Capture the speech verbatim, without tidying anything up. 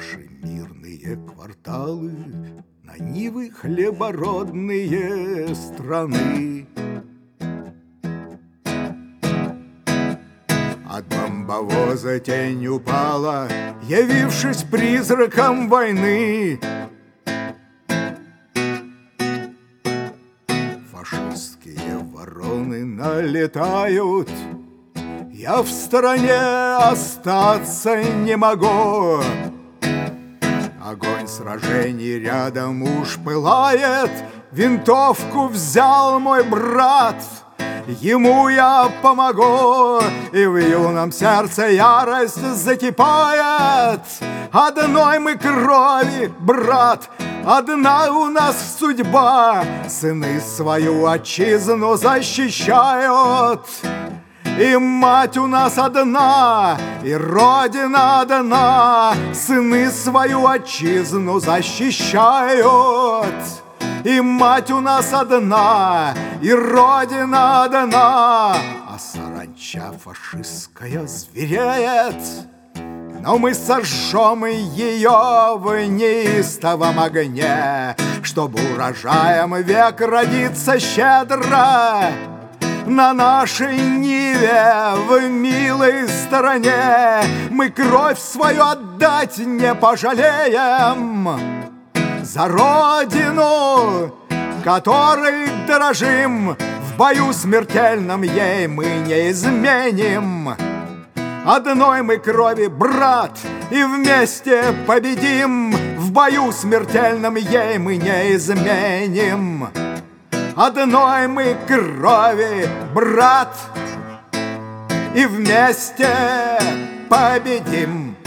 Наши мирные кварталы на нивы хлебородные страны. От бомбовоза тень упала, явившись призраком войны. Фашистские вороны налетают, я в стороне остаться не могу. Огонь сражений рядом уж пылает, винтовку взял мой брат. Ему я помогу, и в юном сердце ярость закипает. Одной мы крови, брат, одна у нас судьба. Сыны свою отчизну защищают, и мать у нас одна, и родина одна. Сыны свою отчизну защищают, и мать у нас одна, и родина одна. А саранча фашистская звереет, но мы сожжем ее в неистовом огне, чтобы урожаем век родиться щедро на нашей ниве в милой стороне. Мы кровь свою отдать не пожалеем за родину, которой дорожим. В бою смертельном ей мы не изменим. Одной мы крови, брат, и вместе победим. В бою смертельном ей мы не изменим. Одной мы крови, брат, и вместе победим.